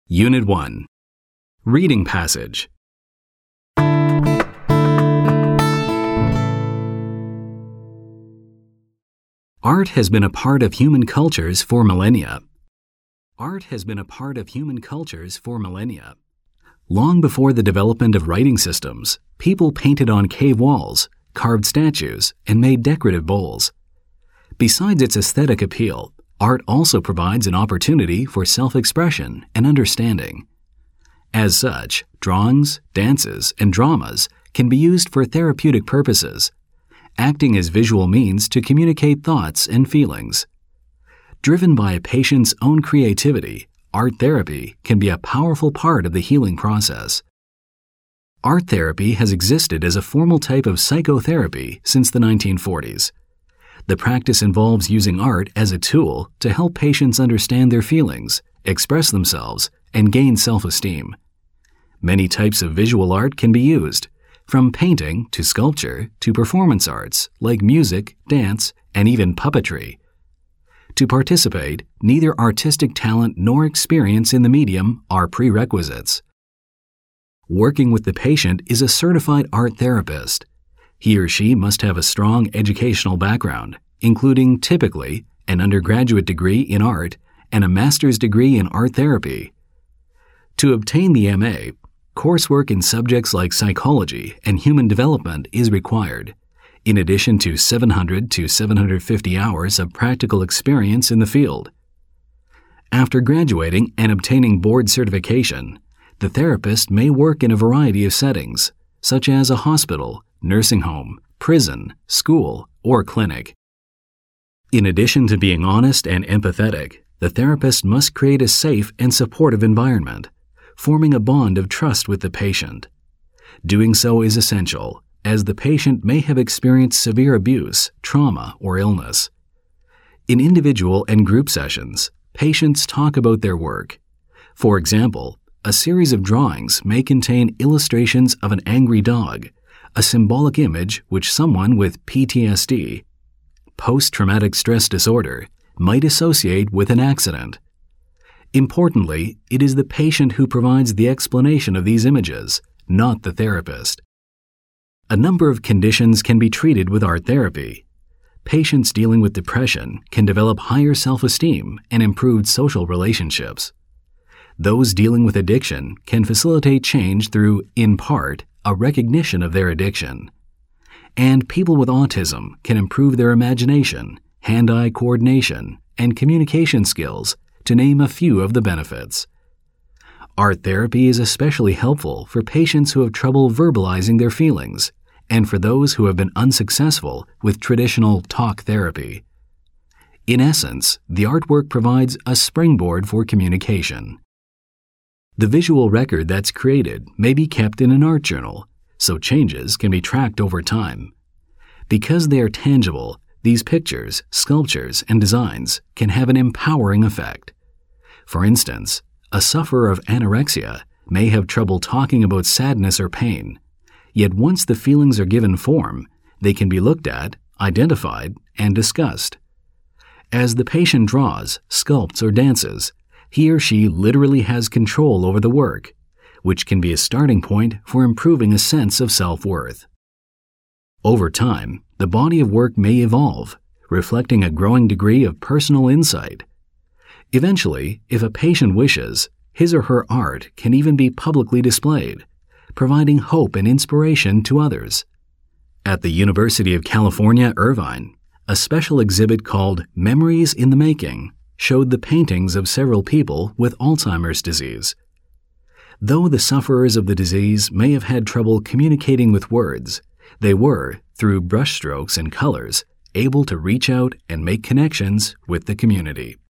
Unit 1. Reading passage. Art has been a part of human cultures for millennia. Art has been a part of human cultures for millennia. Long before the development of writing systems, people painted on cave walls, carved statues, and made decorative bowls. Besides its aesthetic appeal, art also provides an opportunity for self-expression and understanding. As such, drawings, dances, and dramas can be used for therapeutic purposes, acting as visual means to communicate thoughts and feelings. Driven by a patient's own creativity, art therapy can be a powerful part of the healing process. Art therapy has existed as a formal type of psychotherapy since the 1940s. The practice involves using art as a tool to help patients understand their feelings, express themselves, and gain self-esteem. Many types of visual art can be used, from painting to sculpture to performance arts like music, dance, and even puppetry. To participate, neither artistic talent nor experience in the medium are prerequisites. Working with the patient is a certified art therapist. He or she must have a strong educational background, including typically an undergraduate degree in art and a master's degree in art therapy. To obtain the MA, coursework in subjects like psychology and human development is required, in addition to 700 to 750 hours of practical experience in the field. After graduating and obtaining board certification, the therapist may work in a variety of settings, such as a hospital, nursing home, prison, school, or clinic. In addition to being honest and empathetic, the therapist must create a safe and supportive environment, forming a bond of trust with the patient. Doing so is essential, as the patient may have experienced severe abuse, trauma, or illness. In individual and group sessions, patients talk about their work. For example, a series of drawings may contain illustrations of an angry dog, a symbolic image which someone with PTSD, post-traumatic stress disorder, might associate with an accident. Importantly, it is the patient who provides the explanation of these images, not the therapist. A number of conditions can be treated with art therapy. Patients dealing with depression can develop higher self-esteem and improved social relationships. Those dealing with addiction can facilitate change through, in part, a recognition of their addiction. And people with autism can improve their imagination, hand-eye coordination, and communication skills, to name a few of the benefits. Art therapy is especially helpful for patients who have trouble verbalizing their feelings and for those who have been unsuccessful with traditional talk therapy. In essence, the artwork provides a springboard for communication. The visual record that's created may be kept in an art journal, so changes can be tracked over time. Because they are tangible, these pictures, sculptures, and designs can have an empowering effect. For instance, a sufferer of anorexia may have trouble talking about sadness or pain, yet once the feelings are given form, they can be looked at, identified, and discussed. As the patient draws, sculpts, or dances, he or she literally has control over the work, which can be a starting point for improving a sense of self-worth. Over time, the body of work may evolve, reflecting a growing degree of personal insight. Eventually, if a patient wishes, his or her art can even be publicly displayed, providing hope and inspiration to others. At the University of California, Irvine, a special exhibit called Memories in the Making showed the paintings of several people with Alzheimer's disease. Though the sufferers of the disease may have had trouble communicating with words, they were, through brushstrokes and colors, able to reach out and make connections with the community.